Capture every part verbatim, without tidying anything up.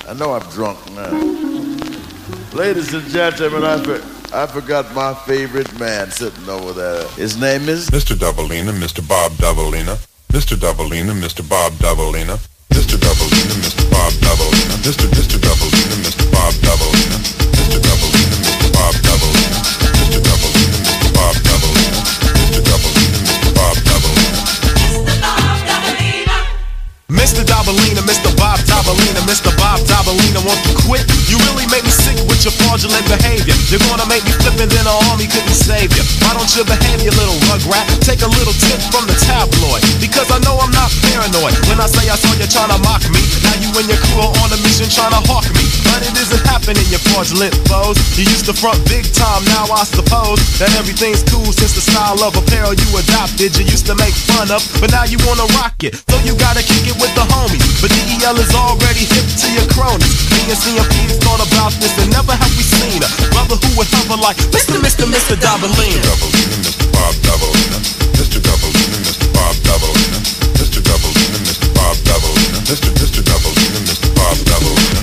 I know I'm drunk now. Ladies and gentlemen, I, for, I forgot my favorite man sitting over there. His name is Mister Doubleina, Mister Bob Doubleina. Mister Doubleina, Mister Bob Doubleina. Mister Doubleina, Mister Bob Doubleina. Mister Mister Doubleina, Mister Bob Doubleina. Mister Doubleina, Mister Bob Doubleina. Mister Doubleina, Mister Bob Doubleina. Mister Doubleina, Mister Bob Doubleina. Mister Doubleina, Mister Bob Doubleina, Mister Bob Doubleina, won't you quit? You really make me sick with your fraudulent behavior. You're gonna make me flip and then an army couldn't save you. Why don't you behave, you little rugrat? Take a little tip from the tabloid, because I know I'm not paranoid. When I say I saw you trying to mock me, now you and your crew are on a mission trying to hawk me. But it isn't happening, you fraudulent foes. You used to front big time, now I suppose that everything's cool since the style of apparel you adopted. You used to make fun of, but now you wanna rock it. So you gotta kick it with the homies. But D E L is already hip to your cronies. Me and C M P's thought about this and never have we seen a brother who would hover like Mister Mister Mister Doubleina. Doubleina, Mister Bob Doubleina. Mister Doubleina, Mister Bob Doubleina. Mister Doubleina, Mister Bob Doubleina. Mister Mister Doubleina, Mister Bob Doubleina.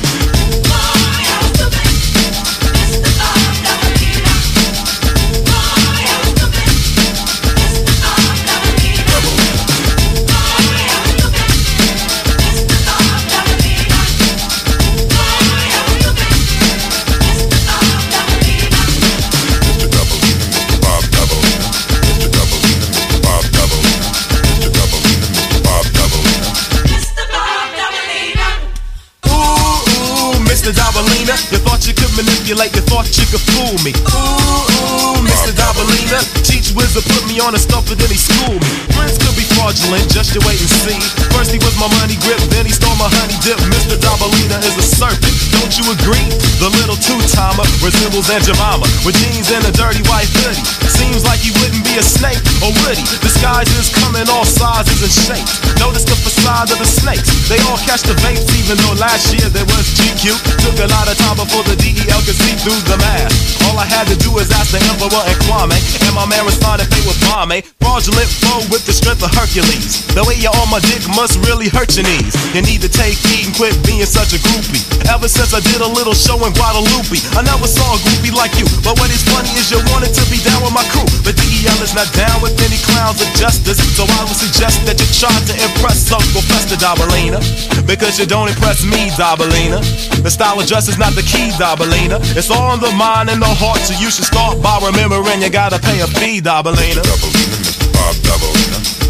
Mister Doubleina, you thought you could manipulate, you thought you could fool me. Ooh, ooh, Mister Doubleina, teach wizard put me on a stump and then he schooled me. Friends could be fraudulent, just you wait and see. First he was my money grip, then he stole my honey dip. Mister Doubleina is a serpent, don't you agree? The little two-timer resembles Aunt Jemima with jeans and a dirty white hoodie. Seems like he wouldn't be a snake, or would he? Disguises come in all sizes and shapes. Notice the facade of the snakes, they all catch the vapes, even though last year there was G Q. Took a lot of time before the D E L could see through the mask. All I had to do is ask the Emperor and Kwame, and my man responded they would bomb me. Fraudulent foe with the strength of Hercules. The way you're on my dick must really hurt your knees. You need to take heed and quit being such a groupie. Ever since I did a little show in Guadalupe, I never saw a groupie like you. But what is funny is you wanted to be down with my crew, but D E L is not down with any clowns of justice. So I would suggest that you try to impress Uncle Fester Doubleina, because you don't impress me, Doubleina. The style of dress is not the key, Doubleina. It's all in the mind and the heart, so you should start by remembering you gotta pay a fee, Doubleina. Mister Doubleina, Mister Bob Doubleina.